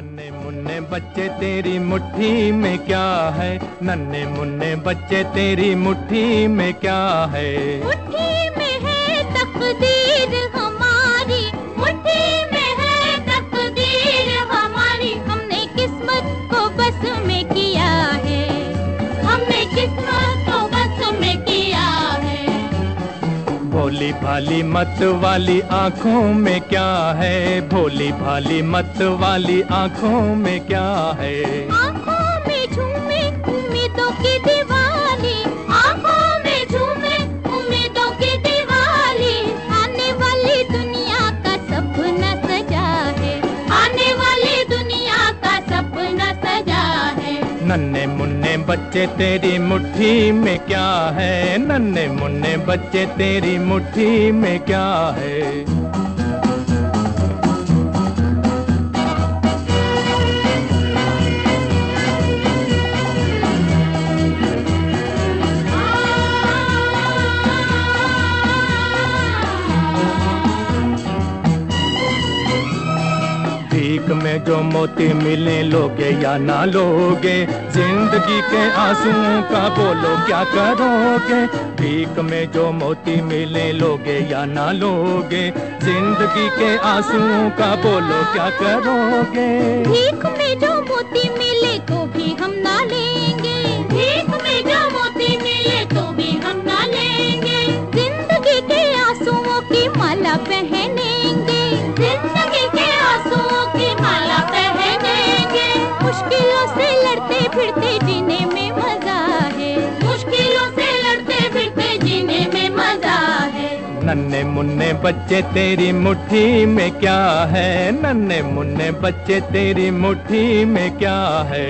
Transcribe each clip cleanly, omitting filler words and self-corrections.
नन्हे मुन्ने बच्चे तेरी मुट्ठी में क्या है, नन्हे मुन्ने बच्चे तेरी मुट्ठी में क्या है। मुट्ठी में है तकदीर हमारी, मुट्ठी में है तकदीर हमारी। हमने किस्मत को बस में किया है, हमने किस्मत को बस में किया है। भोली भाली मत वाली आँखों में क्या है, भोली भाली मत वाली आँखों में क्या है। आँखों में झूमे उम्मीदों की दिवाली, आँखों में झूमे उम्मीदों की दिवाली। आने वाली दुनिया का सपना सजा है, आने वाली दुनिया का सपना सजा है। नन्हे मुन्ने बच्चे तेरी मुट्ठी में क्या है, नन्हे मुन्ने बच्चे तेरी मुट्ठी में क्या है। भीख में जो मोती मिले लोगे या ना लोगे, जिंदगी के आंसुओं का बोलो क्या करोगे। भीख में जो मोती मिले लोगे या ना लोगे, जिंदगी के आंसुओं का बोलो क्या करोगे। भीख में जो मोती मिले तो भी हम ना लेंगे, भीख में जो मोती मिले तो भी हम ना लेंगे। जिंदगी के आंसुओं की माला पहनेंगे, जिंदगी के आंसुओं की माला पहनेंगे। मुश्किलों से लड़ते फिरते जीने में मजा है, मुश्किलों से लड़ते फिरते जीने में मजा है। नन्हे मुन्ने बच्चे तेरी मुट्ठी में क्या है, नन्हे मुन्ने बच्चे तेरी मुट्ठी में क्या है।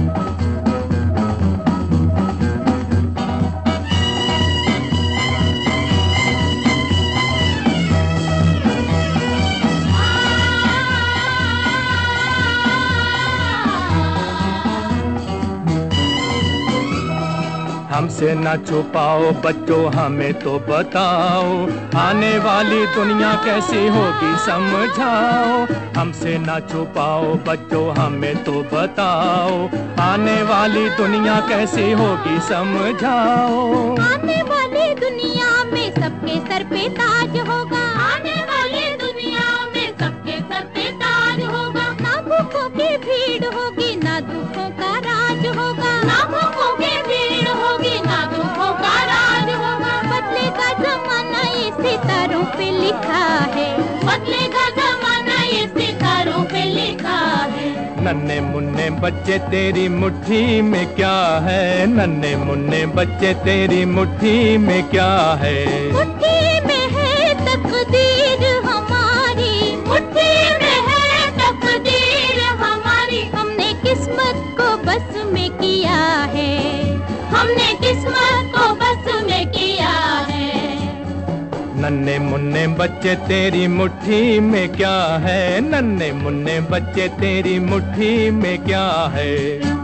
हमसे ना छुपाओ बच्चों हमें तो बताओ, आने वाली दुनिया कैसी होगी समझाओ। हमसे ना छुपाओ बच्चों हमें तो बताओ, आने वाली दुनिया कैसी होगी समझाओ। आने वाली दुनिया में सबके सर पे ताज होगा, आने वाली दुनिया में सबके सर पे ताज होगा। ना भूखों की भीड़ होगी ना दुखों का राज होगा, ना भूखों की भीड़ होगी ना दुखों का राज होगा। बदलेगा जमाना ये सितारों पे लिखा है, बदलेगा जमाना ये सितारों पे लिखा है। नन्हे मुन्ने बच्चे तेरी मुट्ठी में क्या है, नन्हे मुन्ने बच्चे तेरी मुट्ठी में क्या है। मुट्ठी में है तकदीर हमारी, मुट्ठी में है तकदीर हमारी। हमने किस्मत को बस में किया है, हमने किस्मत को बस में किया है। नन्हे मुन्ने बच्चे तेरी मुट्ठी में क्या है, नन्हे मुन्ने बच्चे तेरी मुट्ठी में क्या है।